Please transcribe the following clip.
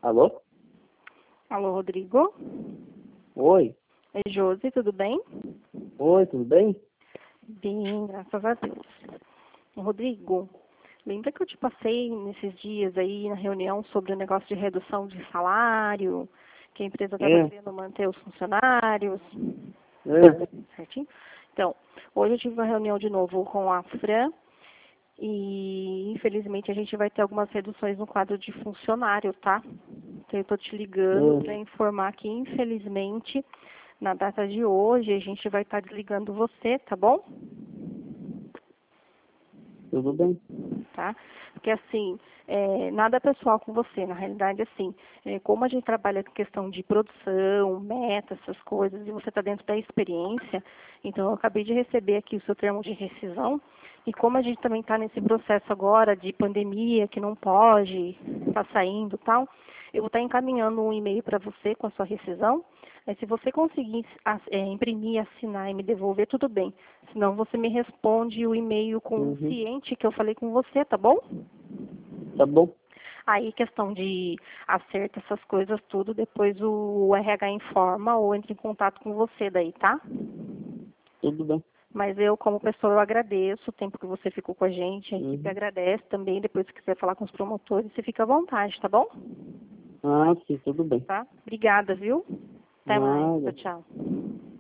Alô? Alô, Rodrigo? Oi? É Josi, tudo bem? Oi, tudo bem? Bem, graças a Deus. Rodrigo, lembra que eu te passei nesses dias aí na reunião sobre o negócio de redução de salário, que a empresa estava É, querendo manter os funcionários, certinho? Então, hoje eu tive uma reunião de novo com a Fran e infelizmente a gente vai ter algumas reduções no quadro de funcionário, tá? Então eu estou te ligando para informar que infelizmente na data de hoje a gente vai estar desligando você, tá bom? tudo bem. Tá? Porque assim, nada pessoal com você, na realidade assim, como a gente trabalha com questão de produção, meta, essas coisas, e você está dentro da experiência, então eu acabei de receber aqui o seu termo de rescisão, e como a gente também está nesse processo agora de pandemia, que não pode, está saindo e tal, eu vou estar encaminhando um e-mail para você com a sua rescisão. Se você conseguir imprimir, assinar e me devolver, tudo bem. Senão você me responde o e-mail com o Uhum. ciente que eu falei com você, tá bom? Tá bom, Aí questão de acerto, essas coisas tudo, depois o RH informa ou entra em contato com você daí, tá? tudo bem. Mas eu, como pessoa, eu agradeço o tempo que você ficou com a gente, a equipe Uhum. agradece também, depois se quiser falar com os promotores, você fica à vontade, tá bom? Ah, sim, tudo bem. Tá? Obrigada, viu? Até mais. Tchau, Nada. tchau.